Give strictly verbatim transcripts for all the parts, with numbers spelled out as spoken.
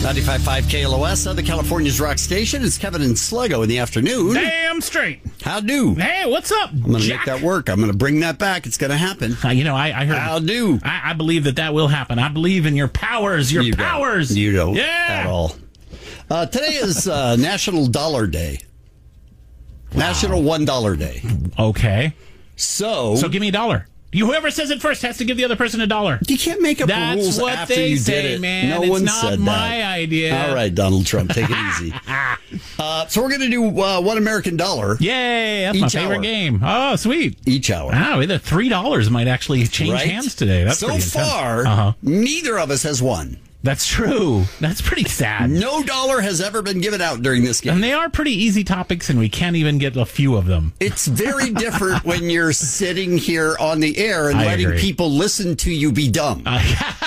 ninety-five point five K L O S, Southern California's rock station. It's Kevin and Sluggo in the afternoon. Damn straight. How do? Hey, what's up, I'm going to Jack? make that work. I'm going to bring that back. It's going to happen. Uh, you know, I, I heard. How do? I, I believe that that will happen. I believe in your powers. Your you powers. Don't. You don't yeah. at all. Uh, today is uh, National Dollar Day. Wow. National One Dollar Day. Okay. So, so give me a dollar. You, whoever says it first has to give the other person a dollar. You can't make up That's rules what after they you say, did it. Man. No it's one not said my that. idea. All right, Donald Trump, take it easy. uh, so we're going to do uh, one American dollar. Yay! That's my favorite hour. game. Oh, sweet. Each hour. Wow, the three dollars might actually change right? hands today. That's so pretty intense. far. Uh-huh. Neither of us has won. That's true. That's pretty sad. No dollar has ever been given out during this game. And they are pretty easy topics, and we can't even get a few of them. It's very different when you're sitting here on the air and I letting agree. people listen to you be dumb. Uh,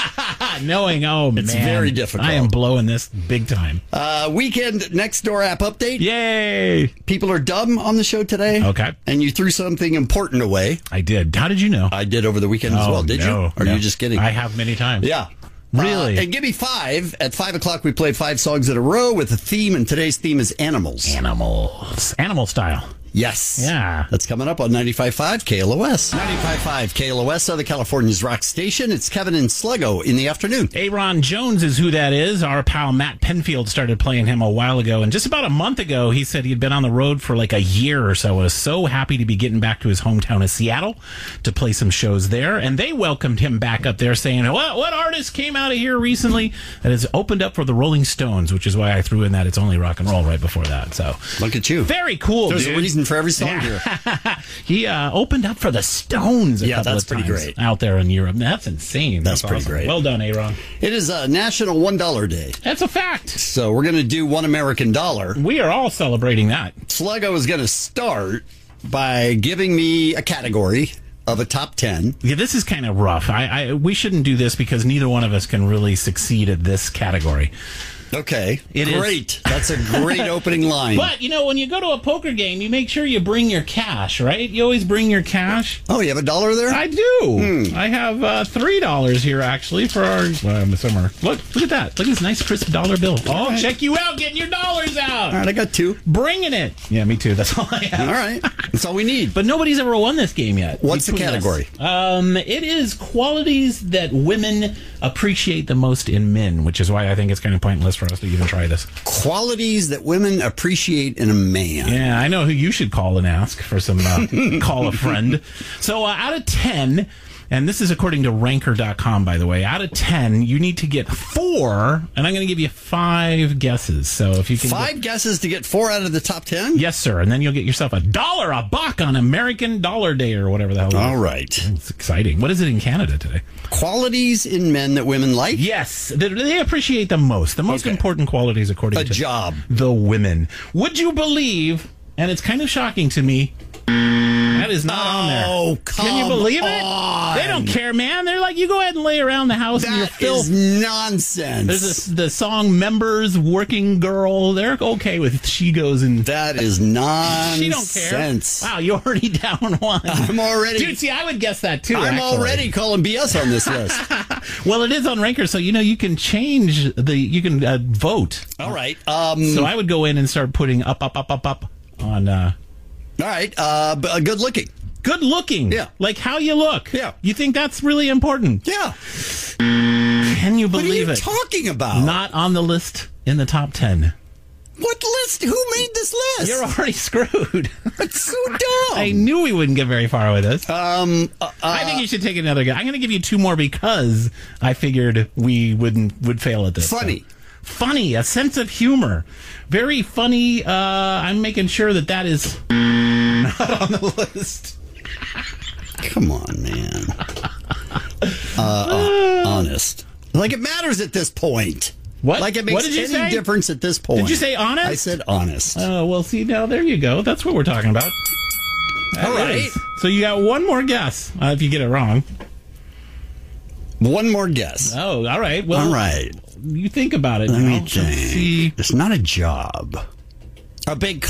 knowing, oh, It's man. very difficult. I am blowing this big time. Uh, weekend Next Door app update. Yay. People are dumb on the show today. Okay. And you threw something important away. I did. How did you know? I did over the weekend as oh, well. Did no, you? Or no. are you just kidding? I have many times. Yeah. Really? Uh, and give me five. At five o'clock, we played five songs in a row with a theme, and today's theme is animals. Animals. Animal style. Yes. Yeah. That's coming up on ninety-five point five K L O S. ninety-five point five K L O S, Southern California's rock station. It's Kevin and Sluggo in the afternoon. Aaron Jones is who that is. Our pal Matt Penfield started playing him a while ago. And just about a month ago, he said he'd been on the road for like a year or so. Was so happy to be getting back to his hometown of Seattle to play some shows there. And they welcomed him back up there saying, what, what artist came out of here recently that has opened up for the Rolling Stones, which is why I threw in that It's Only Rock and Roll right before that. So look at you. Very cool, There's dude. a reason for every song Yeah. here. He uh, opened up for the Stones a Yeah, couple that's of pretty times great. out there in Europe. That's insane. That's That's, pretty awesome. great. Well done, Aaron. It is a National One Dollar Day. That's a fact. So we're going to do one American dollar. We are all celebrating that. Sluggo is going to start by giving me a category of a top ten. Yeah, this is kind of rough. I, I we shouldn't do this because neither one of us can really succeed at this category. Okay. It is- great. That's a great opening line. But, you know, when you go to a poker game, you make sure you bring your cash, right? You always bring your cash. Oh, you have a dollar there? I do. Hmm. I have uh, three dollars here, actually, for our um, somewhere. Look, look at that. Look at this nice, crisp dollar bill. Oh, right. check you out, getting your dollars out. All right, I got two. Bringing it. Yeah, me too. That's all I have. All right. That's all we need. But nobody's ever won this game yet. What's the between us. category? Um, it is qualities that women appreciate the most in men, which is why I think it's kind of pointless for us to even try this. Qualities that women appreciate in a man. Yeah, I know who you should call and ask for some uh, call a friend. So uh, out of ten, and this is according to ranker dot com, by the way, out of ten, you need to get four, and I'm going to give you five guesses. So if you can Five get, guesses to get four out of the top ten? yes, sir, and then you'll get yourself a dollar a buck on American Dollar Day or whatever the hell. it is. All right. It's exciting. What is it in Canada today? Qualities in men that women like? Yes, they, they appreciate the most. The most Okay. important qualities, according A to job. the women. Would you believe? And it's kind of shocking to me. That is not on there. Oh, Can you come believe on. it? They don't care, man. They're like, you go ahead and lay around the house in your That filth. is nonsense. There's this, the song "Members," "Working Girl." They're okay with she goes and That is nonsense. she don't care. Wow, you're already down one. I'm already. Dude, see, I would guess that too. I'm actually. already calling B S on this list. Well, it is on Ranker, so you know you can change the. You can uh, vote. All right. Um, So I would go in and start putting up, up, up, up, up on. Uh, all right. Uh, b- uh, good looking. Good looking. Yeah. Like how you look. Yeah. You think that's really important? Yeah. Can you What are believe you it? talking about? Not on the list in the top ten. What list? Who made this list? You're already screwed. It's so dumb. I knew we wouldn't get very far with this. Um, uh, I think you should take another guy. I'm going to give you two more because I figured we wouldn't would fail at this. Funny. So. Funny, a sense of humor. Very funny. Uh, I'm making sure that that is not on the list. Come on, man. Uh, uh, honest. Like it matters at this point. What? Like it makes What did you any say? difference at this point. Did you say honest? I said honest. Oh, well, see, now there you go. That's what we're talking about. That All right. is. So you got one more guess uh, if you get it wrong. One more guess. Oh, all right. Well, All right. You think about it. Let now. me Let's think. see. It's not a job. A big.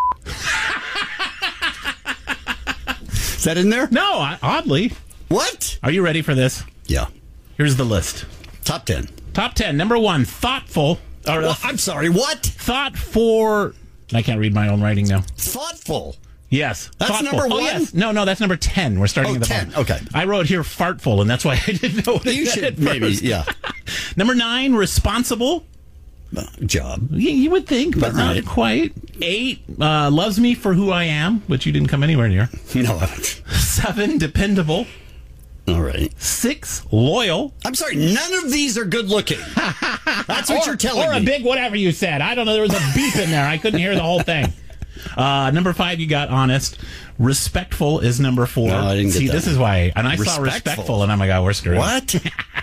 Is that in there? No, I- oddly. What? Are you ready for this? Yeah. Here's the list. Top ten. Top ten. Number one, thoughtful. Or, Well, I'm sorry, what? thought for. I can't read my own writing now. Thoughtful. Yes. That's thoughtful. number Oh, one? yes. No, no, that's number ten. We're starting Oh, at the ten. bottom. Okay. I wrote here fartful, and that's why I didn't know what You it said should at maybe, first. yeah. Number nine, responsible. Uh, job. You, you would think, but All not right. quite. Eight, uh, loves me for who I am, which you didn't come anywhere near. No. Seven, dependable. All right. Six, loyal. I'm sorry, none of these are good looking. That's what or, you're telling or me. a big whatever you said. I don't know. There was a beep in there. I couldn't hear the whole thing. Uh, number five, you got honest. Respectful is number four. No, I didn't get See, that this one. is why. And I saw Respectful. respectful, and I'm like, oh, we're screwed. What?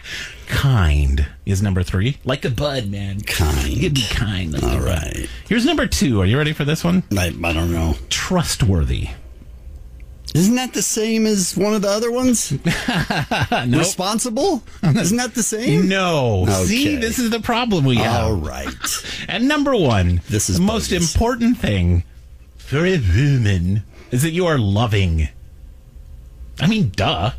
Kind is number three. Like a bud, man. Kind. You could be kind. Like All a bud. right. Here's number two. Are you ready for this one? I, I don't know. Trustworthy. Isn't that the same as one of the other ones? Nope. Responsible? Isn't that the same? No. Okay. See, this is the problem we have. All right. And number one, This is the most bogus. important thing for a woman is that you are loving. I mean, duh.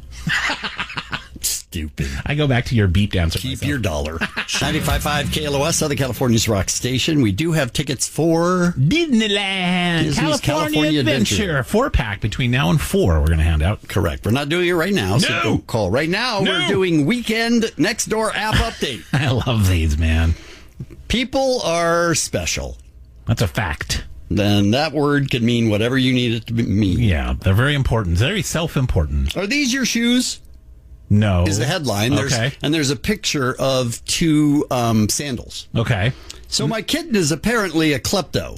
Stupid. I go back to your beep dancer. Keep myself. your dollar. ninety-five point five K L O S, Southern California's rock station. We do have tickets for Disneyland, Disney's California, California Adventure. Adventure. Four pack between now and four. We're going to hand out. correct. We're not doing it right now, so No. don't call. Right now, No. we're doing Weekend Next Door app update. I love these, man. People are special. That's a fact. Then that word can mean whatever you need it to be- mean. Yeah, they're very important. Very self-important. Are these your shoes? No. Is the headline. There's, Okay. And there's a picture of two um, sandals. Okay. So my kitten is apparently a klepto.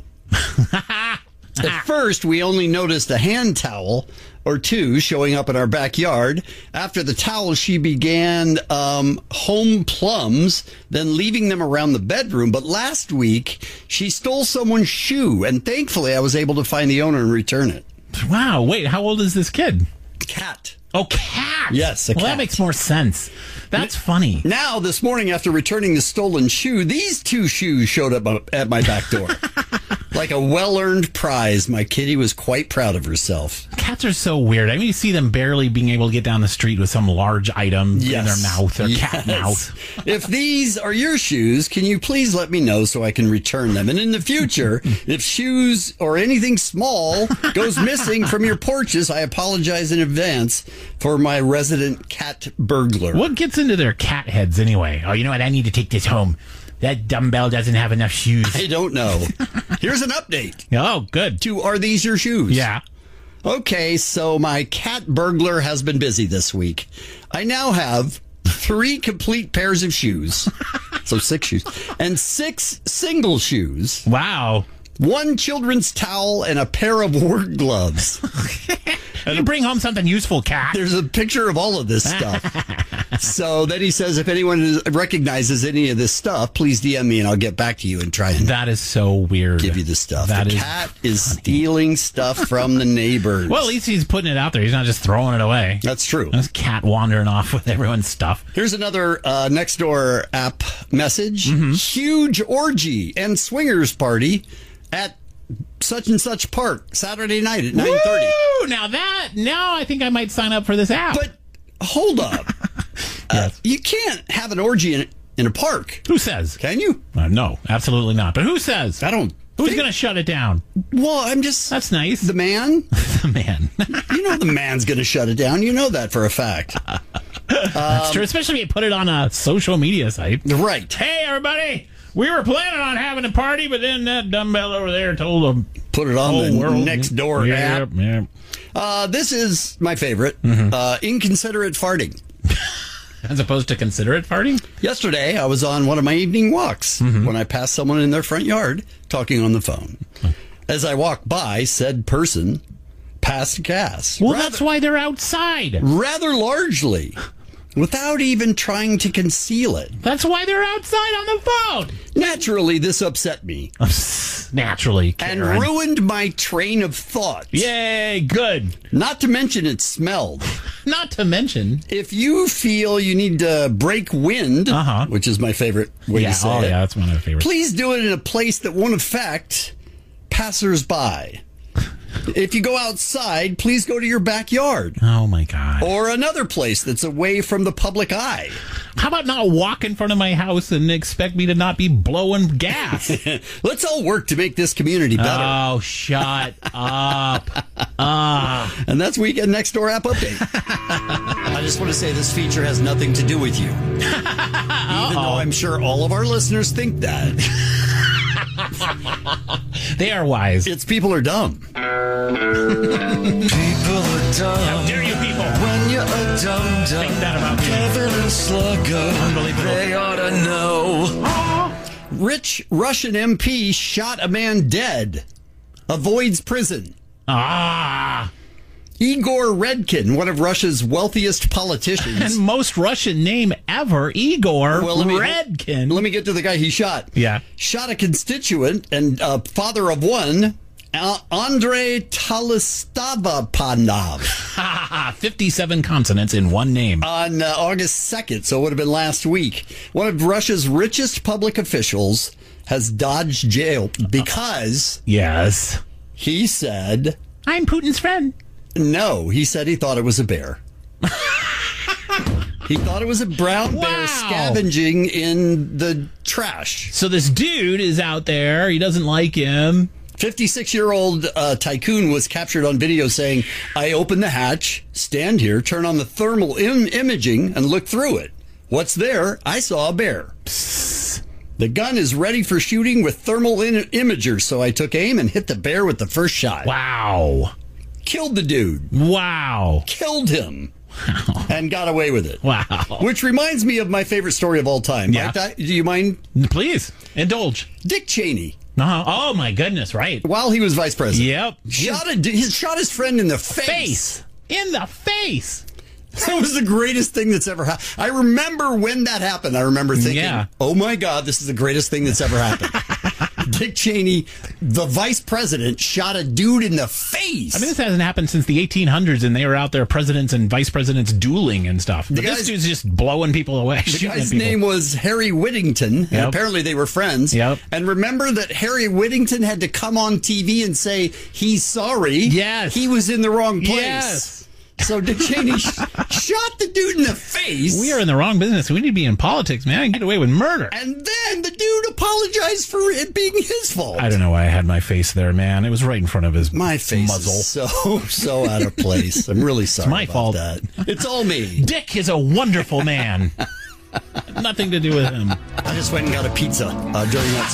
At first, we only noticed a hand towel or two showing up in our backyard. After the towel, she began um, home plums, then leaving them around the bedroom. But last week, she stole someone's shoe, and thankfully, I was able to find the owner and return it. Wow. Wait, how old is this kid? Cat. Oh, cat. Yes, a well, cat. that makes more sense. That's funny. Now, this morning, after returning the stolen shoe, these two shoes showed up at my back door. Like a well-earned prize, my kitty was quite proud of herself. Cats are so weird. I mean, you see them barely being able to get down the street with some large item Yes. in their mouth, their Yes. cat mouth. If these are your shoes, can you please let me know so I can return them? And in the future, if shoes or anything small goes missing from your porches, I apologize in advance for my resident cat burglar. What gets into their cat heads anyway? Oh, you know what? I need to take this home. That dumbbell doesn't have enough shoes. I don't know. Here's an update Oh, good. to Are These Your Shoes? Yeah. Okay, so my cat burglar has been busy this week. I now have three complete pairs of shoes, so six shoes, and six single shoes, Wow. one children's towel, and a pair of work gloves. You bring home something useful, cat. There's a picture of all of this stuff. So then he says, if anyone is- recognizes any of this stuff, please D M me and I'll get back to you and try and That is so weird. give you the stuff. That the is cat is stealing stuff from the neighbors. Well, at least he's putting it out there. He's not just throwing it away. That's true. This cat wandering off with everyone's stuff. Here's another uh, Nextdoor app message. Mm-hmm. Huge orgy and swingers party at such and such park Saturday night at nine thirty. Woo! Now that, now I think I might sign up for this app. But hold up. uh, Yes. you can't have an orgy in, in a park, Who says? can you? Uh, no, absolutely not. But who says? I don't. Who's think- going to shut it down? Well, I'm just. That's nice. the man. The man. You know the man's going to shut it down. You know that for a fact. That's true, especially if you put it on a social media site. Right. Hey, everybody, we were planning on having a party, but then that dumbbell over there told them Put it on whole the world. Nextdoor yeah, app. Yeah. Uh, this is my favorite. Mm-hmm. Uh, inconsiderate farting. As opposed to considerate farting? Yesterday, I was on one of my evening walks Mm-hmm. when I passed someone in their front yard talking on the phone. As I walked by, said person passed gas. Well, rather, that's why they're outside. rather largely, without even trying to conceal it. That's why they're outside on the phone. Naturally, this upset me Naturally, and Karen. ruined my train of thought. Yay, good. Not to mention it smelled. Not to mention. If you feel you need to break wind, Uh-huh. which is my favorite way Yeah, to say oh it, yeah, that's one of my favorites. please do it in a place that won't affect passersby. If you go outside, please go to your backyard Oh my God. or another place that's away from the public eye. How about not walk in front of my house and expect me to not be blowing gas? Let's all work to make this community better. Oh, shut up. Uh. And that's Weekend Next Door app update. I just want to say this feature has nothing to do with you. Even though I'm sure all of our listeners think that. They are wise. It's people are dumb. People are dumb. How dare you people? When you're a dumb dumb. Think that about me. Kevin and Sluggo. Unbelievable. They ought to know. Rich Russian M P shot a man dead. Avoids prison. Ah. Igor Redkin, one of Russia's wealthiest politicians. And most Russian name ever, Igor Well, let me- Redkin. Let me get to the guy he shot. Yeah. Shot a constituent and uh, father of one, uh, Andrei Talistavapanov, fifty-seven consonants in one name. on uh, August second, so it would have been last week. One of Russia's richest public officials has dodged jail because Yes. he said, I'm Putin's friend. no, he said he thought it was a bear. He thought it was a brown bear Wow. scavenging in the trash. So this dude is out there. He doesn't like him. fifty-six-year-old uh, tycoon was captured on video saying, I opened the hatch, stand here, turn on the thermal Im- imaging, and look through it. What's there? I saw a bear. Psst. The gun is ready for shooting with thermal in- imagers, so I took aim and hit the bear with the first shot. Wow. Killed the dude. Wow. Killed him. And got away with it. Wow. Which reminds me of my favorite story of all time. Yeah. Like that, do you mind? Please, indulge. Dick Cheney, Uh-huh. Oh, my goodness, right. while he was vice president. Yep. Shot, a, he shot his friend in the face. Face. In the face. That was the greatest thing that's ever happened. I remember when that happened. I remember thinking, Yeah. oh my God, this is the greatest thing that's ever happened. Dick Cheney, the vice president, shot a dude in the face. I mean, this hasn't happened since the eighteen hundreds, and they were out there, presidents and vice presidents dueling and stuff. But guy's- this dude's just blowing people away. the shooting at guy's people. name was Harry Whittington, and Yep. apparently they were friends. Yep. And remember that Harry Whittington had to come on T V and say he's sorry. Yes. He was in the wrong place. Yes. So Dick Cheney sh- shot the dude in the face. We are in the wrong business. We need to be in politics, man. I can get away with murder. And then the dude apologized for it being his fault. I don't know why I had my face there, man. It was right in front of his My face muzzle. is so, so out of place. I'm really sorry my about fault. that. It's all me. Dick is a wonderful man. Nothing to do with him. I just went and got a pizza uh, during that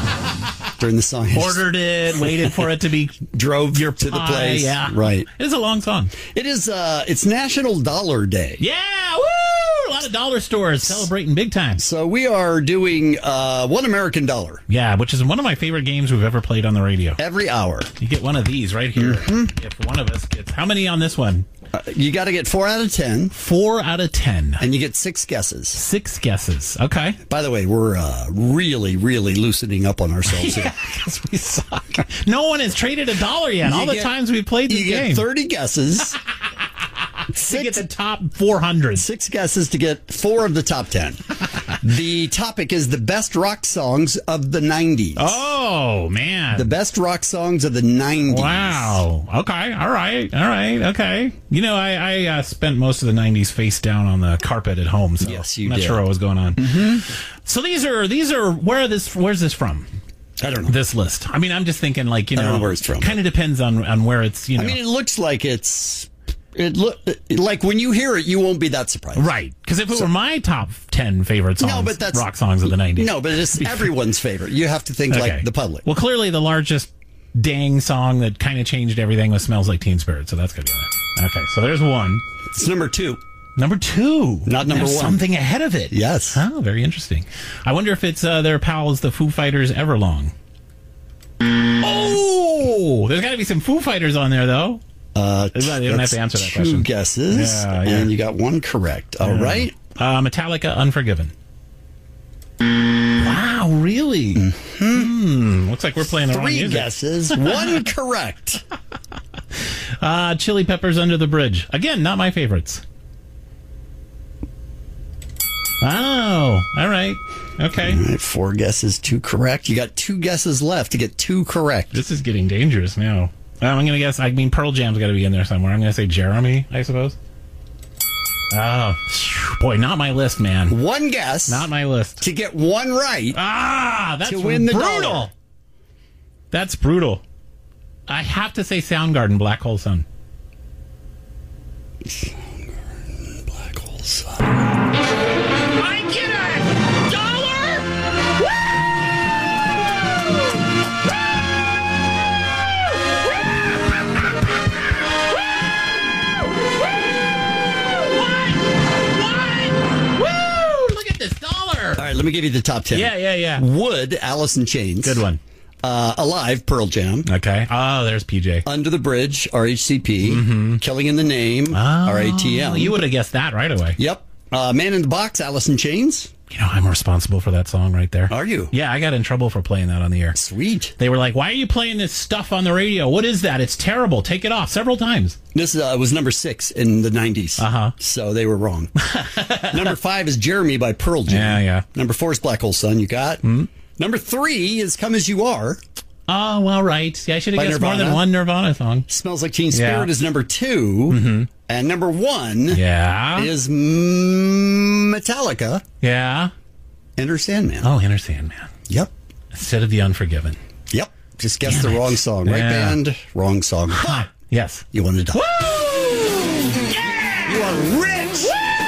song. During the song. I just Ordered it, waited for it to be drove your to the pie, place. Yeah, Right. It is a long song. It is, uh, it's National Dollar Day. Yeah, woo! A lot of dollar stores celebrating big time. So we are doing uh, one American dollar Yeah, which is one of my favorite games we've ever played on the radio. every hour. You get one of these right here. Mm-hmm. If one of us gets, how many on this one? Uh, you got to get four out of ten, Four out of ten. and you get six guesses. Six guesses. Okay. By the way, we're uh, really, really loosening up on ourselves here. Yeah, because we suck. No one has traded a dollar yet. All You the get- times we played this You game. get thirty guesses. to get Six, the top four hundred. six guesses to get four of the top ten. The topic is the best rock songs of the nineties. Oh, man. The best rock songs of the nineties. Wow. Okay. All right. All right. Okay. You know, I, I uh, spent most of the nineties face down on the carpet at home, so Yes, you I'm not did. sure what was going on. Mm-hmm. So these are these are where are this where's this from? I don't know. This list. I mean, I'm just thinking like you I know, don't know where it's from. Kind of depends on on where it's you know. I mean, it looks like it's. It look like when you hear it, you won't be that surprised. right. Because if it were my top ten favorite songs, No, but that's rock songs of the nineties. No, but it's everyone's favorite. You have to think Okay. like the public. Well, clearly the largest dang song that kind of changed everything was "Smells Like Teen Spirit," so that's good. Okay, so there's one. It's number two. Number two. Not number There's one. Something ahead of it. Yes. Oh, very interesting. I wonder if it's uh, their pals, the Foo Fighters, Everlong. Oh, there's got to be some Foo Fighters on there, though. Uh, You don't have that's to answer that two question. guesses, Yeah, yeah. and you got one correct. All right. Uh, Metallica, Unforgiven. Wow, really? Hmm. Looks like we're playing the wrong Three music. guesses, one correct. Uh, Chili Peppers, Under the Bridge. Again, not my favorites. Oh, all right. Okay. All right, four guesses, two correct. You got two guesses left to get two correct. This is getting dangerous now. Um, I'm going to guess, I mean, Pearl Jam's got to be in there somewhere. I'm going to say Jeremy, I suppose. Oh, phew, boy, not my list, man. One guess. Not my list. To get one right. Ah, that's to win the brutal. dollar. That's brutal. I have to say Soundgarden, Black Hole Sun. Soundgarden, Black Hole Sun. I get it! Dollar! Woo! Woo! Woo! Look at this dollar! All right, let me give you the top ten. Yeah, yeah, yeah. Wood, Alice in Chains. Good one. Uh, Alive, Pearl Jam. Okay. Oh, there's P J. Under the Bridge, R H C P. Mm-hmm. Killing in the Name, Oh, R A T M. You would have guessed that right away. Yep. Uh, Man in the Box, Alice in Chains. You know, I'm responsible for that song right there. Are you? Yeah, I got in trouble for playing that on the air. Sweet. They were like, why are you playing this stuff on the radio? What is that? It's terrible. Take it off several times. This uh, was number six in the nineties. Uh-huh. So they were wrong. Number five is Jeremy by Pearl Jam. Yeah, yeah. Number four is Black Hole Sun. You got? Mm-hmm. Number three is Come As You Are. Oh, well, right. See, I should have By guessed more Nirvana. than one Nirvana song. Smells Like Teen Spirit Yeah. is number two. Mm-hmm. And number one Yeah. is Metallica, Yeah. Enter Sandman. Oh, Enter Sandman. Yep. Instead of The Unforgiven. Yep. Just guessed Damn the it. wrong song. Right Yeah. band, wrong song. Huh. Yes. You won a dollar. Yeah! You are rich.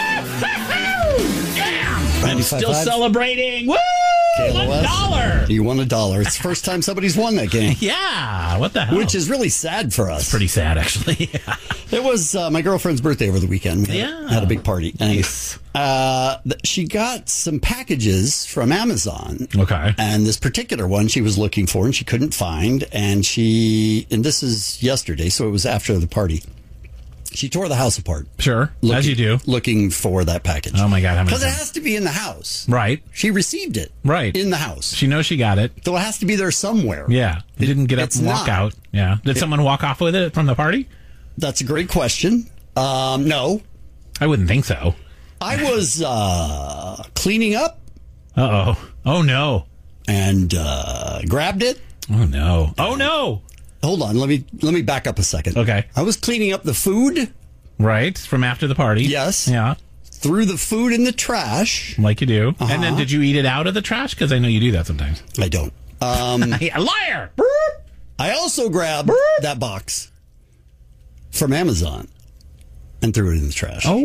Yeah! I'm still ninety-five point five. celebrating. Woo! K L O S. One dollar. You won a dollar. It's the first time somebody's won that game. Yeah. What the hell? Which is really sad for us. pretty sad, actually. It was uh, my girlfriend's birthday over the weekend. We had, Yeah. had a big party. And, Nice. uh, th- she got some packages from Amazon. Okay. And this particular one she was looking for and she couldn't find. And she, and this is yesterday, so it was after the party. She tore the house apart. Sure. looking, As you do. Looking for that package. Oh, my God. How many Because it times? has to be in the house. Right. She received it. Right. In the house. She knows she got it. So it has to be there somewhere. Yeah. They didn't get up It's and walk not. out. Yeah. Did someone walk off with it from the party? That's a great question. Um, no. I wouldn't think so. I was uh, cleaning up Uh oh. Oh no. and uh, grabbed it. Oh no. Oh no. Hold on, let me let me back up a second. Okay. I was cleaning up the food, Right. From after the party. Yes. Yeah. threw the food in the trash. Like you do. And then Uh-huh. did you eat it out of the trash? Because I know you do that sometimes. I don't. Um, A liar. I also grabbed that box from Amazon and threw it in the trash. Oh.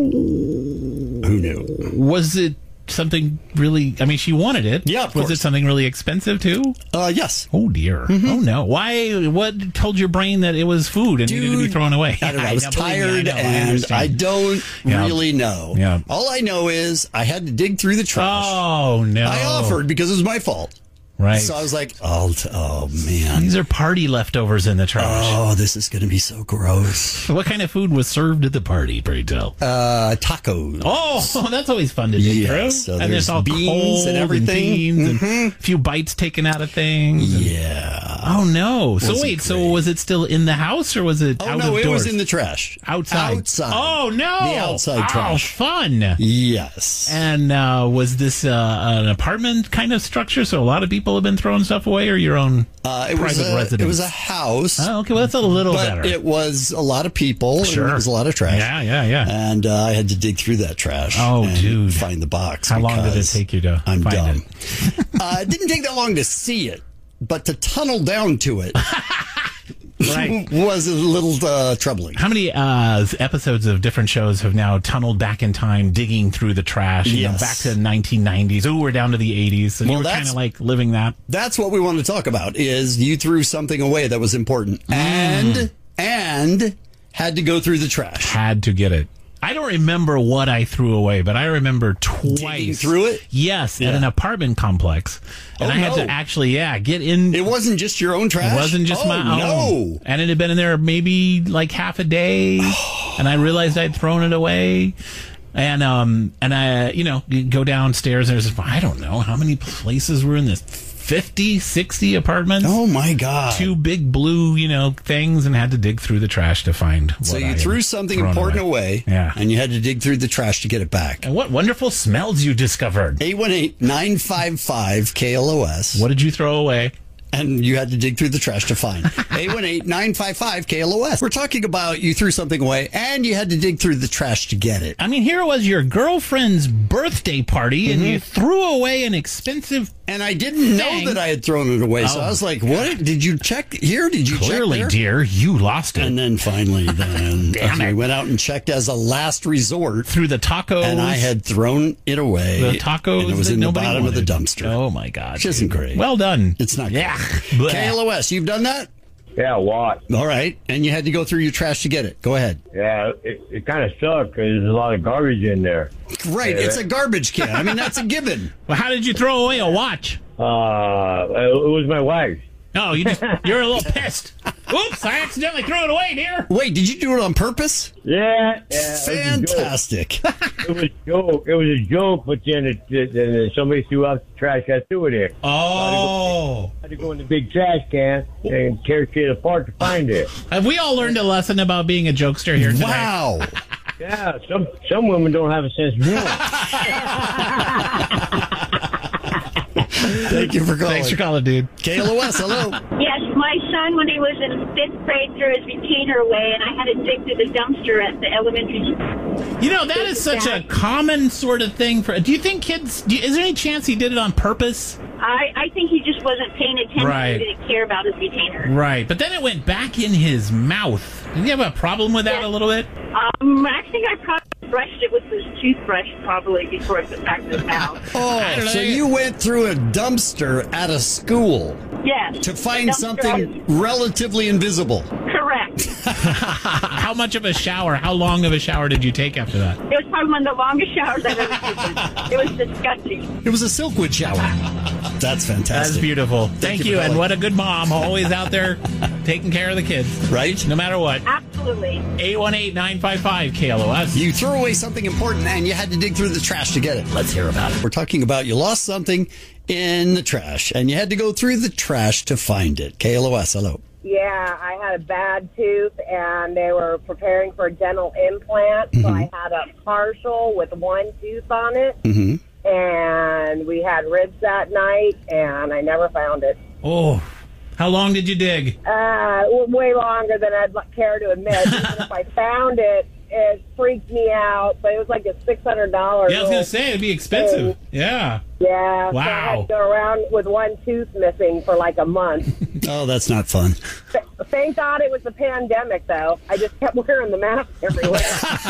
Who knew? Was it something really? I mean, she wanted it. Yeah, of Was course. it something really expensive too? Uh, yes. Oh dear. Oh no. Why? What told your brain that it was food and needed to be Dude, thrown away? I don't know. I was know, believe me, tired I know, I and I, understand. don't Yeah. really know. Yeah. All I know is I had to dig through the trash. Oh no. I offered because it was my fault. Right. So I was like, oh, t- oh man. These are party leftovers in the trash. Oh, this is going to be so gross. What kind of food was served at the party, pray tell? Uh, tacos. Oh, that's always fun to dig Yeah, through. so and there's there's all beans cold and everything. beans and a few bites taken out of things. and- Yeah. Oh no! So Wasn't wait, so great. was it still in the house or was it Oh out no, of it was doors? in the trash. outside. Outside. Oh no! The outside oh, trash. fun! Yes. And uh, was this uh, an apartment kind of structure? So a lot of people have been throwing stuff away, or your own Uh, it private was a, residence? it was a house, Oh, okay, well that's a little but better. it was a lot of people. Sure. And it was a lot of trash. Yeah, yeah, yeah. And uh, I had to dig through that trash. Oh, and dude. find the box. How long did it because take you to I'm find dumb. it? uh, it didn't take that long to see it, but to tunnel down to it Right. was a little uh, troubling. How many uh, episodes of different shows have now tunneled back in time, digging through the trash, you know, Yes. back to the nineteen nineties? Oh, we're down to the eighties. So Well, you were that's- kind of like living that. That's what we want to talk about. Is you threw something away that was important Mm. and and had to go through the trash. Had to get it. I don't remember what I threw away, but I remember twice. Digging through it? Yes, at Yeah. an apartment complex. And Oh, I had no. to actually, yeah, get in. It wasn't just your own trash. It wasn't just oh, my own. No. And it had been in there maybe like half a day. And I realized I'd thrown it away. And, um, and I, you know, you go downstairs. There's, I don't know how many places were in this fifty, sixty apartments. Oh my God. Two big blue, you know, things, and had to dig through the trash to find. So what you I had threw something thrown important away, Yeah. and you had to dig through the trash to get it back. And what wonderful smells you discovered. eight one eight, nine five five, K L O S. What did you throw away? And you had to dig through the trash to find. eight one eight, nine five five, K L O S. We're talking about you threw something away and you had to dig through the trash to get it. I mean, here was your girlfriend's birthday party, mm-hmm. and you threw away an expensive And I didn't thing. know that I had thrown it away. Oh. So I was like, what? Did you check here? Did you Clearly, check there? dear, you lost it. And then finally, then Damn I it. went out and checked as a last resort. Through the tacos. And I had thrown it away. The tacos and it was that in the nobody bottom wanted. of the dumpster. Oh, my God. Which isn't great. Well done. It's not Yeah. great. K L O S, you've done that? Yeah, a lot. All right. And you had to go through your trash to get it. Go ahead. Yeah, it, it kind of sucked because there's a lot of garbage in there. Right. Yeah. It's a garbage can. I mean, that's a given. Well, how did you throw away a watch? Uh, it was my wife. Oh, you just, you're a little pissed. Oops, I accidentally threw it away, dear. Wait, did you do it on purpose? Yeah, yeah. Fantastic. It was a joke. It was a joke, but then, it, it, then somebody threw out the trash. I threw it in. Oh. I had to go in the big trash can and tear shit apart to find it. Have we all learned a lesson about being a jokester here today? Wow. Yeah, some some women don't have a sense of humor. Thank you for calling. Thanks for calling, dude. K L O S, hello. Yes, my son, when he was in fifth grade, threw his retainer away, and I had to dig through the dumpster at the elementary school. You know, that is such a common sort of thing for... Do you think kids... Do you, is there any chance he did it on purpose? I, I think he just wasn't paying attention. Right. He didn't care about his retainer. Right, but then it went back in his mouth. Did you have a problem with that Yeah. a little bit? Um, I think I probably brushed it with his toothbrush probably before it went back to his mouth. Oh, so you went through a dumpster at a school Yes. to find The dumpster something was- relatively invisible. Correct. How much of a shower, how long of a shower did you take after that? It was probably one of the longest showers I've ever taken. It was disgusting. It was a Silkwood shower. That's fantastic. That's beautiful. Thank, you you, for and calling. what a good mom, always out there taking care of the kids, Right? no matter what. Absolutely. eight one eight, nine five five, K L O S. You threw away something important and you had to dig through the trash to get it. Let's hear about it. We're talking about you lost something in the trash and you had to go through the trash to find it. K L O S, hello. Yeah, I had a bad tooth, and they were preparing for a dental implant, so I had a partial with one tooth on it, Mm-hmm. and we had ribs that night, and I never found it. Oh, how long did you dig? Uh, way longer than I'd care to admit. Even if I found it, it freaked me out, but it was like a six hundred dollars. Yeah, I was going to say, it'd be expensive. Yeah. Yeah, so I Wow. had to go around with one tooth missing for like a month. Oh, that's not fun. Thank God it was the pandemic, though. I just kept wearing the mask everywhere.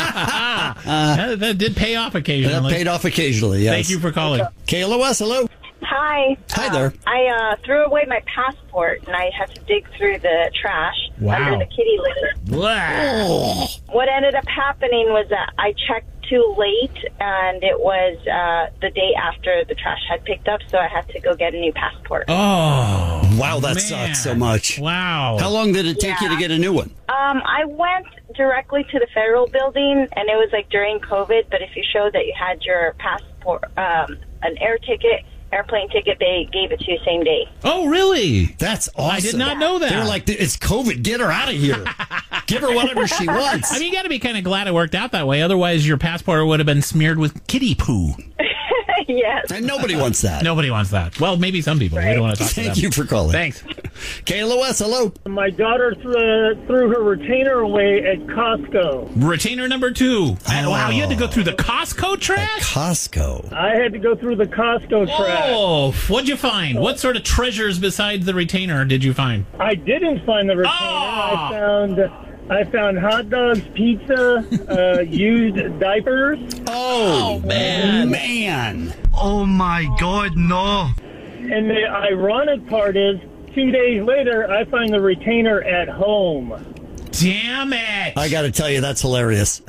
that, that did pay off That occasionally. paid off occasionally, yes. Thank you for calling. K L O S, hello. Hi. Hi Um, there. I uh, threw away my passport, and I had to dig through the trash Wow. under the kitty litter. Blah. Oh, What ended up happening was that I checked too late, and it was uh, the day after the trash had picked up, so I had to go get a new passport. Oh, wow, that man. sucks so much. Wow. How long did it take you to Yeah. get a new one? Um, I went directly to the federal building, and it was like during COVID, but if you showed that you had your passport, um, an air ticket, airplane ticket, they gave it to you same day. Oh, really? That's awesome. I did not know that. They're like, it's COVID. Get her out of here. Give her whatever she wants. I mean, you got to be kind of glad it worked out that way. Otherwise, your passport would have been smeared with kitty poo. Yes. and nobody wants that. Nobody wants that. Well, maybe some people. We don't want to talk to them. Thank you for calling. Thanks. K L O S, hello. My daughter threw, threw her retainer away at Costco. Retainer number two. And Oh. wow, you had to go through the Costco trash? Costco. I had to go through the Costco trash. Oh, what'd you find? What sort of treasures besides the retainer did you find? I didn't find the retainer. Oh. I found I found hot dogs, pizza, uh, used diapers. Oh, man. Man. Oh my God, no. And the ironic part is, two days later, I find the retainer at home. Damn it. I got to tell you, that's hilarious.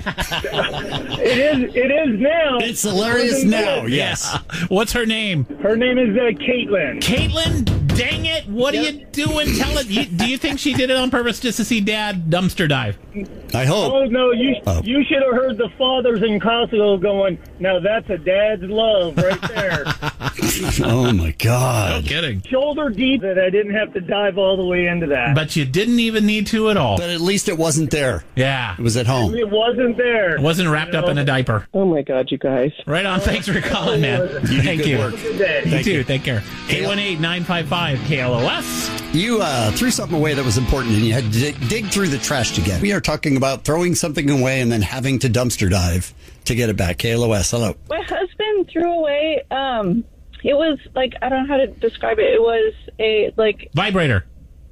It is. It is now. It's hilarious now, yes. What's her name? Her name is uh, Caitlin. Caitlin? Dang it. What are you doing? Tell it. You, do you think she did it on purpose just to see Dad dumpster dive? I hope. Oh, no, you Oh. you should have heard the fathers in Costco going, now that's a dad's love right there. Oh, my God. No kidding. Shoulder deep that I didn't have to dive all the way into that. But you didn't even need to at all. But at least it wasn't there. Yeah. It was at home. It wasn't there. It wasn't wrapped up in a diaper. Oh my God, you guys. Right on. Thanks for calling, man. Thank good you. work. Good day. You Thank too. you. Take care. eight one eight, nine five five, K L O S. You uh, threw something away that was important, and you had to dig, dig through the trash to get it. We are talking about throwing something away and then having to dumpster dive to get it back. K L O S, hello. My husband threw away, um, it was like, I don't know how to describe it. It was a, like... Vibrator.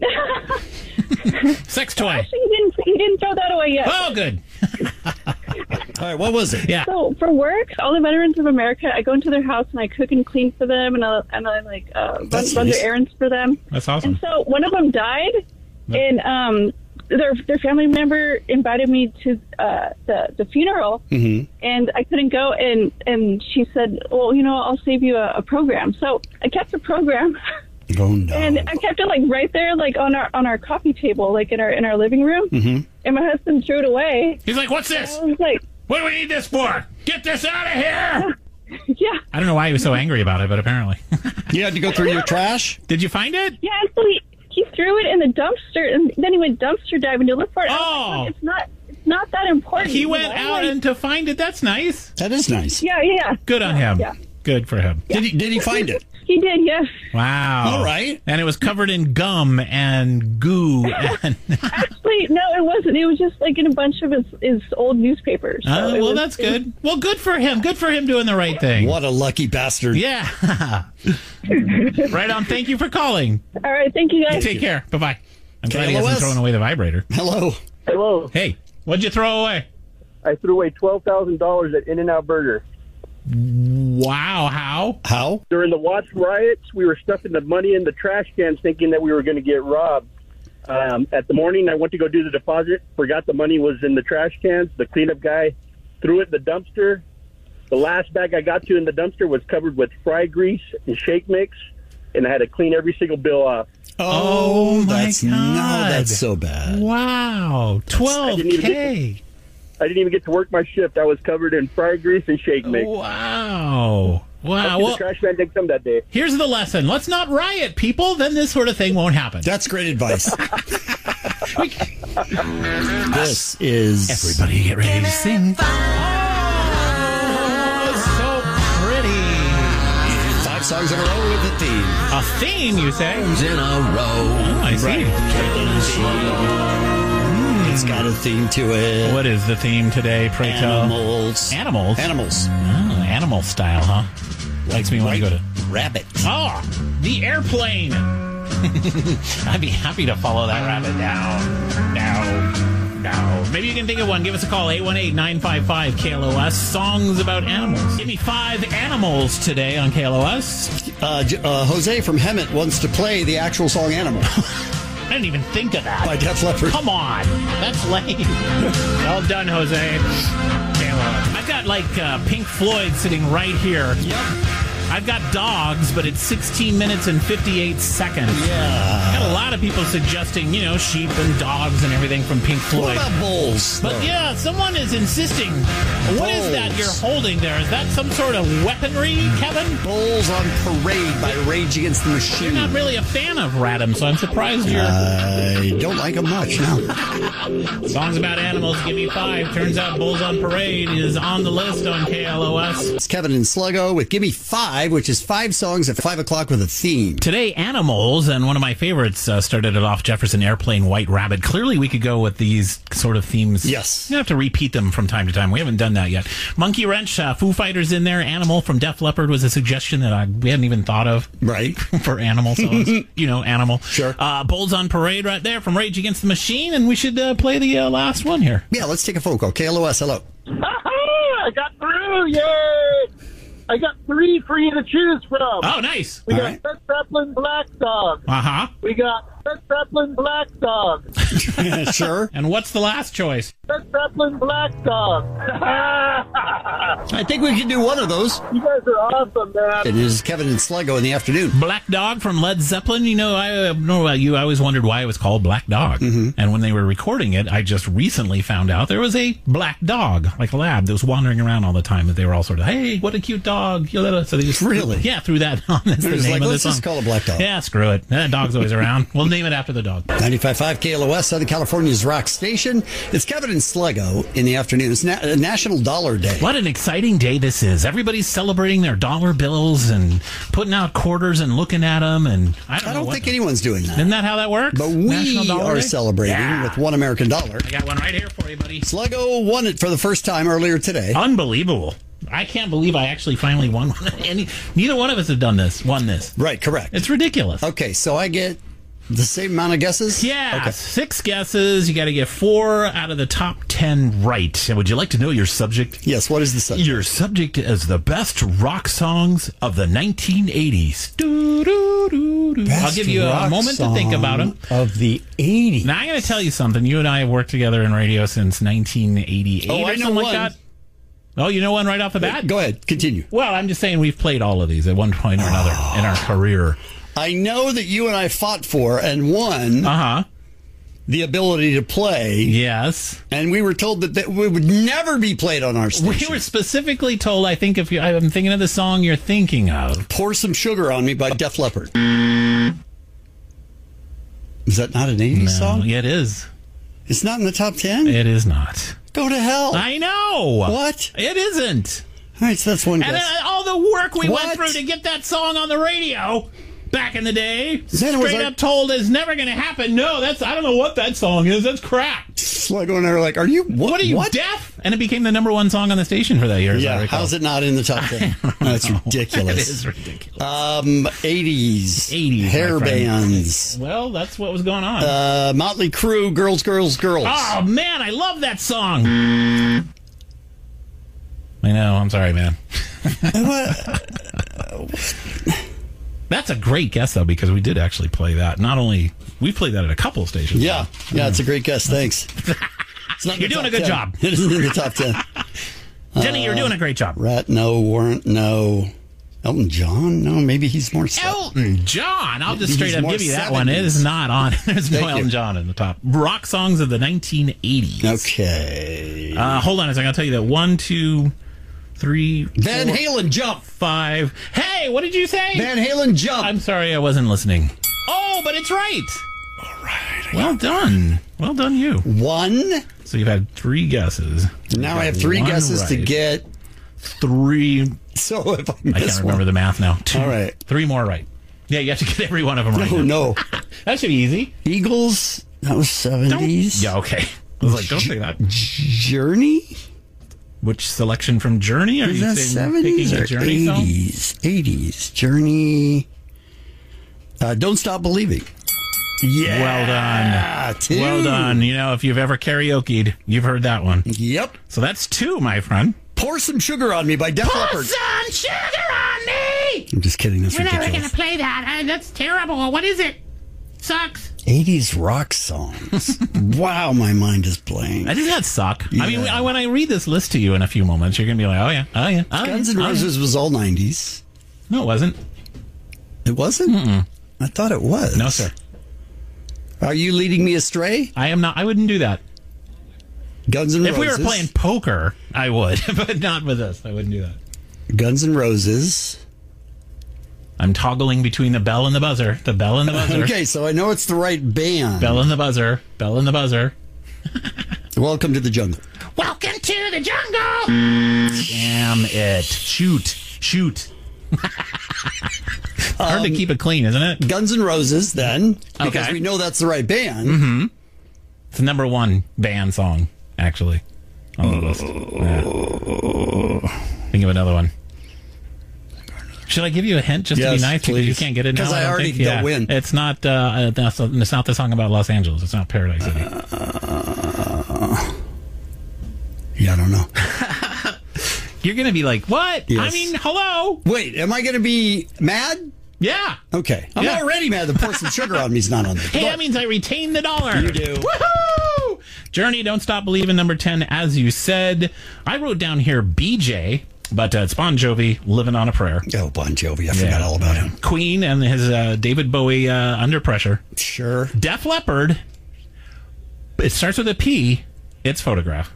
Sex toy. Actually, he didn't, he didn't throw that away yet. Oh, good. All right, what was it? Yeah. So for work, all the veterans of America, I go into their house and I cook and clean for them, and I, and I like uh, run, That's run nice. their errands for them. That's awesome. And so one of them died, and um, their their family member invited me to uh, the the funeral, Mm-hmm. and I couldn't go. And and she said, "Well, you know, I'll save you a, a program." So I kept the program. Oh, no. And I kept it like right there, like on our on our coffee table, like in our in our living room. Mm-hmm. And my husband threw it away. He's like, what's this? I was like, What do we need this for? Get this out of here! yeah, I don't know why he was so angry about it, but apparently. You had to go through your trash? Did you find it? yeah. So he, he threw it in the dumpster, and then he went dumpster diving to look for it. I was Oh. like, look, it's not it's not that important. He you went know? out Like, and to find it. That's nice. That is nice. yeah, yeah, Good on yeah, him. Yeah, Good for him. Did he, did he find it? he did. Yes. Wow. All right. And it was covered in gum and goo. And Actually, no, it wasn't. It was just like in a bunch of his, his old newspapers. So Oh, it well, was- that's it was- good. Well, good for him. Good for him doing the right thing. What a lucky bastard. Yeah. Right on. Thank you for calling. All right, thank you guys. Take care. Bye bye. I'm glad he K L O S. hasn't thrown away the vibrator. Hello. Hello. Hey, what'd you throw away? I threw away twelve thousand dollars at In-N-Out Burger. Wow. How? How? During the Watts riots, we were stuffing the money in the trash cans thinking that we were going to get robbed. Um, at the morning, I went to go do the deposit, forgot the money was in the trash cans. The cleanup guy threw it in the dumpster. The last bag I got to in the dumpster was covered with fry grease and shake mix, and I had to clean every single bill off. Oh, my that's God. no, that's so bad. Wow. twelve didn't even K. I didn't even get to work my shift. I was covered in fry grease and shake mix. Wow. Wow. Hopefully Well, the trash man didn't come that day. here's the lesson. Let's not riot, people. Then this sort of thing won't happen. That's great advice. This is Everybody get ready to sing. Oh, so pretty. five songs in a row with a theme. A theme, you say? In a row. Oh, I see. It's got a theme to it. What is the theme today, pray tell? Animals. Animals? Animals. Oh, animal style, huh? Makes me want to go to... Rabbit. Oh, the airplane. I'd be happy to follow that rabbit down. Down. Down. Maybe you can think of one. Give us a call, eight one eight, nine five five, K L O S. Songs about animals. Give me five animals today on K L O S. Uh, J- uh, Jose from Hemet wants to play the actual song Animal I didn't even think of that. by Def Leppard. Come on. That's lame. Well done, Jose. I've got like uh, Pink Floyd sitting right here. Yep. I've got dogs, but it's sixteen minutes and fifty-eight seconds. Yeah. Got a lot of people suggesting, you know, sheep and dogs and everything from Pink What Floyd. about bulls? But though? yeah, someone is insisting. What is that Bulls. you're holding there? Is that some sort of weaponry, Kevin? Bulls on Parade by Rage Against the Machine. You're not really a fan of Radham, so I'm surprised you're... I don't like them much, no. Songs about animals, give me five. Turns out Bulls on Parade is on the list on K L O S. It's Kevin and Sluggo with Gimme Five, which is five songs at five o'clock with a theme. Today, animals, and one of my favorites uh, started it off, Jefferson Airplane, White Rabbit. Clearly, we could go with these sort of themes. Yes. You have to repeat them from time to time. We haven't done that yet. Monkey Wrench, uh, Foo Fighters in there. Animal from Def Leppard was a suggestion that I, we hadn't even thought of. Right. For animal songs. You know, Animal. Sure. Uh, Bulls on Parade right there from Rage Against the Machine, and we should uh, play the uh, last one here. Yeah, let's take a phone call. K L O S, hello. I got through! Yay! I got three for you to choose from. Oh, nice. We All got right. Led Zeppelin Black Dog. Uh-huh. We got Led Zeppelin Black Dog. Sure. And what's the last choice? Led Zeppelin Black Dog. I think we can do one of those. You guys are awesome, man. It is Kevin and Sluggo in the afternoon. Black Dog from Led Zeppelin. You know, I don't know about you. I always wondered why it was called Black Dog. Mm-hmm. And when they were recording it, I just recently found out there was a black dog, like a lab, that was wandering around all the time. That they were all sort of, hey, what a cute dog. You little. So they just Really? yeah, threw that on as the It was name like, of the let's song. just call it Black Dog. Yeah, screw it. That dog's always around. We'll name it after the dog. ninety-five point five K L O S, Southern California's rock station. It's Kevin and Sluggo in the afternoon. It's Na- National Dollar Day. What an exciting day this is. Everybody's celebrating their dollar bills and putting out quarters and looking at them. And I don't, I know don't what think the, anyone's doing that. Isn't that how that works? But we National Dollar are Day? celebrating Yeah. with one American dollar. I got one right here for you, buddy. Sluggo won it for the first time earlier today. Unbelievable. I can't believe I actually finally won one. Any, neither one of us have done this, won this. Right, correct. It's ridiculous. Okay, so I get the same amount of guesses? Yeah, Okay. six guesses. You got to get four out of the top ten right. And would you like to know your subject? Yes, what is the subject? Your subject is the best rock songs of the nineteen eighties. Doo, doo, doo, doo. I'll Best give you a rock moment to think about them. song Of the eighties. Now, I'm going to tell you something. You and I have worked together in radio since nineteen eighty-eight Oh, or I know something like one. that. Oh, you know one right off the bat? Go ahead, continue. Well, I'm just saying we've played all of these at one point or another in our career. I know that you and I fought for and won Uh-huh. the ability to play, Yes. and we were told that, that we would never be played on our station. We were specifically told, I think if you, I'm thinking of the song you're thinking of. Pour Some Sugar on Me by Def Leppard. Is that not an eighties No, song? yeah, it is. It's not in the top ten? It is not. Go to hell. I know. What? It isn't. All right, so that's one And guess. uh, all the work we What? went through to get that song on the radio back in the day, Then it was straight like- up told is never going to happen. No, that's I don't know what that song is. That's crap. Sluggo and I were like, are you, what, What are you, what? deaf? And it became the number one song on the station for that year. as I Yeah, recall. how's it not in the top ten? That's ridiculous. It is ridiculous. Um, eighties. eighties, Hair my friend. bands. Well, that's what was going on. Uh, Motley Crue, Girls, Girls, Girls. Oh, man, I love that song. I know. I'm sorry, man. That's a great guess, though, because we did actually play that. Not only, we played that at a couple of stations. Yeah, yeah, it's a great guess. Thanks. It's not in You're the doing top a good ten. job. It isn't in the top ten. Jenny, you're doing a great job. Rat, no. Warrant, no. Elton John, no. Maybe he's more. se- Elton John. I'll just He's straight up more give you that one. It seventies. is not on. There's no Thank you. Elton John in the top. Rock songs of the nineteen eighties. Okay. Uh, hold on a second. I'll tell you that. One, two, three, Van four, Halen, jump. five. Hey, what did you say? Van Halen, jump. I'm sorry, I wasn't listening. Oh, but it's right. All right. Well done. Well done, you. One. So you've had three guesses. Now You've I have got three one guesses to right. get. three. So if I I miss can't remember one. the math now. Two, All right. Three more right. Yeah, you have to get every one of them right. Oh, now. no. That should be easy. Eagles, that was seventies. Yeah, okay. I was like, don't say that. Journey? Which selection from Journey are Is you that saying? seventies Picking a or Journey song? eighties? eighties. Journey. Uh, Don't Stop Believing. Yeah. Well done. Two. Well done. You know, if you've ever karaoke'd, you've heard that one. Yep. So that's two, my friend. Pour Some Sugar on Me by Def Pour Leppard. some sugar on me! I'm just kidding. That's We're never ridiculous. going to play that. Uh, that's terrible. What is it? Sucks. eighties rock songs. Wow, my mind is blank. Doesn't that suck? I mean, Yeah. I- when I read this list to you in a few moments, you're going to be like, oh, yeah, oh, yeah. Oh, Guns yeah, N' oh, yeah. Roses was all nineties. No, it wasn't. It wasn't? Mm-mm. I thought it was. No, sir. Are you leading me astray? I am not. I wouldn't do that. Guns N' If Roses. we were playing poker, I would, but not with us. I wouldn't do that. Guns N' Roses. I'm toggling between the bell and the buzzer. The bell and the buzzer. Okay, so I know it's the right band. Bell and the buzzer. Bell and the buzzer. Welcome to the Jungle. Welcome to the jungle. Damn it! Shoot! Shoot! Hard to keep it clean, isn't it? Guns N' Roses, then, because Okay. we know that's the right band. Mm-hmm. It's the number one band song, actually, on the list. Yeah. Think of another one. Should I give you a hint just to Yes, be nice because you please. can't get it now? 'Cause I don't already think? don't Yeah. win. It's not. Uh, that's, it's not the song about Los Angeles. It's not Paradise City. Uh, yeah, I don't know. You're gonna be like, what? Yes. I mean, hello. Wait, am I going to be mad? Yeah. Okay. I'm Yeah. already mad that Pour Some Sugar on Me's not on there. Hey, that means I retain the dollar. You do. Woohoo! Journey, Don't Stop Believing, number ten, as you said. I wrote down here B J, but uh, it's Bon Jovi, Living on a Prayer. Oh, Bon Jovi. I forgot all about him. Queen and his uh, David Bowie, uh, Under Pressure. Sure. Def Leppard. It starts with a P. It's Photograph.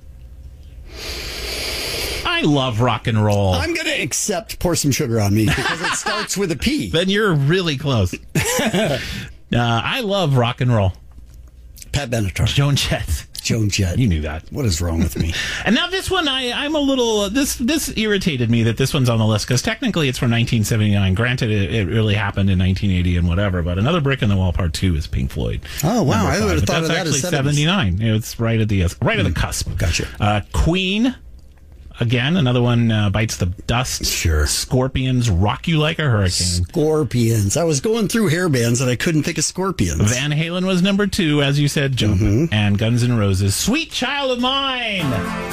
I love rock and roll. I'm going to accept Pour Some Sugar on Me because it starts with a P. Then you're really close. uh, I love rock and roll. Pat Benatar. Joan Jett. Joan Jett. You knew that. What is wrong with me? And now this one, I, I'm a little, uh, this this irritated me that this one's on the list because technically it's from nineteen seventy-nine. Granted, it, it really happened in nineteen eighty and whatever, but Another Brick in the Wall Part two is Pink Floyd. Oh, wow. I would have But thought that's of that actually as seventies. seventy-nine. It's right at the, right at the cusp. Gotcha. Uh, Queen. Again, another one uh, bites the dust. Sure. Scorpions, Rock You Like a Hurricane. Scorpions. I was going through hair bands and I couldn't think of Scorpions. Van Halen was number two, as you said, Jumpin'. Mm-hmm. And Guns N' Roses, Sweet Child of Mine,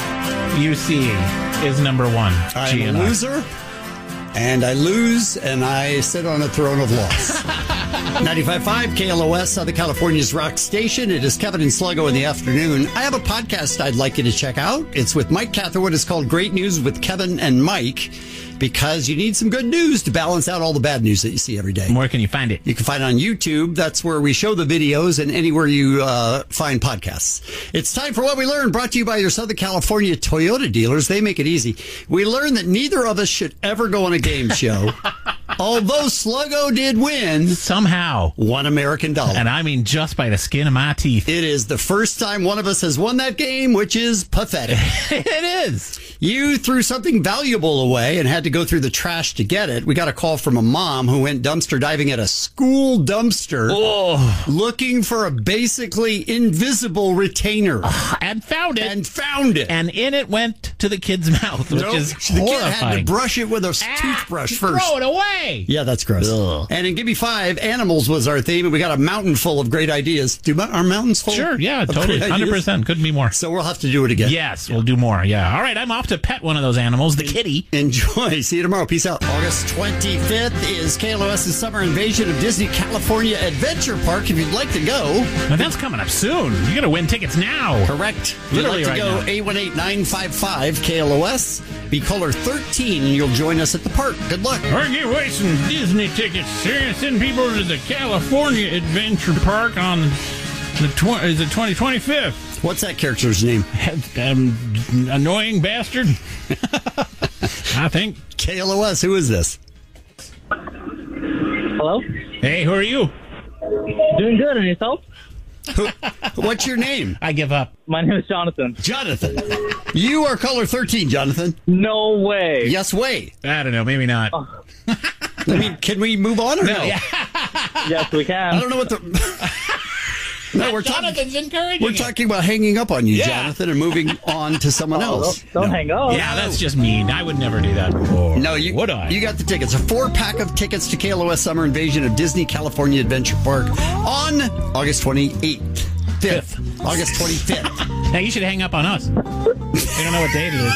U C, is number one. I'm G a N R. loser, and I lose, and I sit on a throne of loss. ninety-five point five K L O S, Southern California's rock station. It is Kevin and Sluggo in the afternoon. I have a podcast I'd like you to check out. It's with Mike Catherwood. It's called Great News with Kevin and Mike, because you need some good news to balance out all the bad news that you see every day. Where can you find it? You can find it on YouTube. That's where we show the videos, and anywhere you uh, find podcasts. It's time for What We Learned, brought to you by your Southern California Toyota dealers. They make it easy. We learned that neither of us should ever go on a game show. Although Sluggo did win somehow one American dollar. And I mean just by the skin of my teeth. It is the first time one of us has won that game, which is pathetic. It is. You threw something valuable away and had to go through the trash to get it. We got a call from a mom who went dumpster diving at a school dumpster oh. looking for a basically invisible retainer. Uh, and found it. And found it. And in it went to the kid's mouth, which nope. is the horrifying. kid had to brush it with a ah, toothbrush first. Throw it away. Yeah, that's gross. Ugh. And in Give Me Five, animals was our theme, and we got a mountain full of great ideas. Do our mountains full? Sure, yeah, totally. one hundred percent. Couldn't be more. So we'll have to do it again. Yes, we'll do more, yeah. All right, I'm off to pet one of those animals, the kitty. Enjoy. See you tomorrow. Peace out. August twenty-fifth is KLOS's Summer Invasion of Disney California Adventure Park. If you'd like to go. Now, that's coming up soon. You got to win tickets now. Correct. If you'd Literally like to right go, now. eight one eight, nine five five, K L O S. Be caller thirteen, and you'll join us at the park. Good luck. Or give away some Disney tickets. Send people to the California Adventure Park on the tw- is it twenty twenty-fifth. What's that character's name? Um, annoying bastard. I think. K L O S, who is this? Hello? Hey, who are you? Doing good, and yourself? Who, what's your name? I give up. My name is Jonathan. Jonathan. You are caller thirteen, Jonathan. No way. Yes, way. I don't know. Maybe not. Oh. I mean, can we move on or no? No. Yes, we can. I don't know what the... No, we're talking. Jonathan's encouraging We're it. talking about hanging up on you, Yeah. Jonathan, and moving on to someone Oh, else. don't don't No. hang up. Yeah, that's just mean. I would never do that before. No, you would I? You got the tickets. A four pack of tickets to K L O S Summer Invasion of Disney California Adventure Park on August twenty-eighth. Fifth. August twenty-fifth. Now you should hang up on us. We don't know what date it is.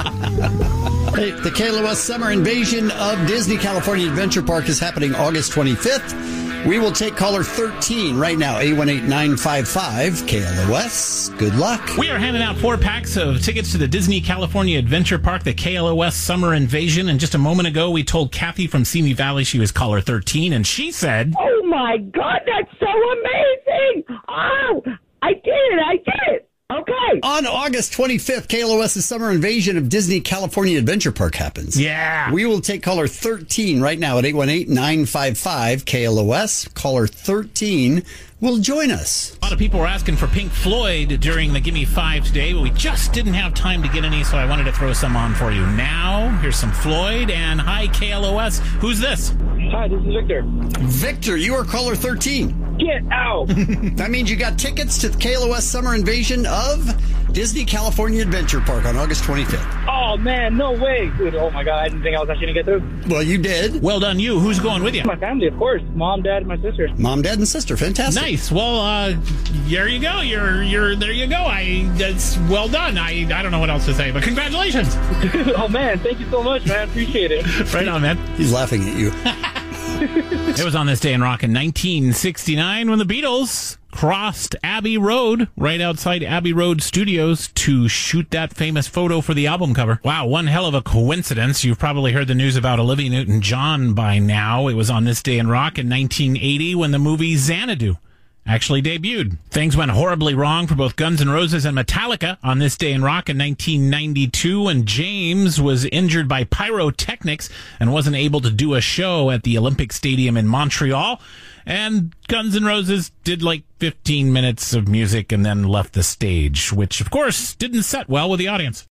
Hey, the K L O S Summer Invasion of Disney California Adventure Park is happening August twenty-fifth. We will take caller thirteen right now, eight one eight, nine five five, K L O S. Good luck. We are handing out four packs of tickets to the Disney California Adventure Park, the K L O S Summer Invasion. And just a moment ago, we told Kathy from Simi Valley she was caller thirteen, and she said, Oh my God, that's so amazing! Oh, I did it, I did it. Okay. On August twenty-fifth, K L O S's Summer Invasion of Disney California Adventure Park happens. Yeah. We will take caller thirteen right now at eight one eight, nine five five, K L O S. Caller thirteen will join us. A lot of people were asking for Pink Floyd during the Gimme Five today, but we just didn't have time to get any, so I wanted to throw some on for you. Now, here's some Floyd, and hi, K L O S. Who's this? Hi, this is Victor. Victor, you are caller thirteen. Get out! That means you got tickets to the K L O S Summer Invasion of Disney California Adventure Park on August twenty-fifth. Oh, man, no way. Dude, oh my God, I didn't think I was actually going to get through. Well, you did. Well done, you. Who's going with you? My family, of course. Mom, dad, and my sister. Mom, dad, and sister. Fantastic. Nice. Well, uh, there you go. You're, you're, there you go. I, that's well done. I, I don't know what else to say, but congratulations. Oh, man, thank you so much, man. Appreciate it. Right on, man. He's laughing at you. It was on this day in rock in nineteen sixty-nine when the Beatles crossed Abbey Road right outside Abbey Road Studios to shoot that famous photo for the album cover. Wow, one hell of a coincidence. You've probably heard the news about Olivia Newton-John by now. It was on this day in rock in nineteen eighty when the movie Xanadu actually debuted. Things went horribly wrong for both Guns N' Roses and Metallica on this day in rock in nineteen ninety-two when James was injured by pyrotechnics and wasn't able to do a show at the Olympic Stadium in Montreal. And Guns N' Roses did like fifteen minutes of music and then left the stage, which of course didn't set well with the audience.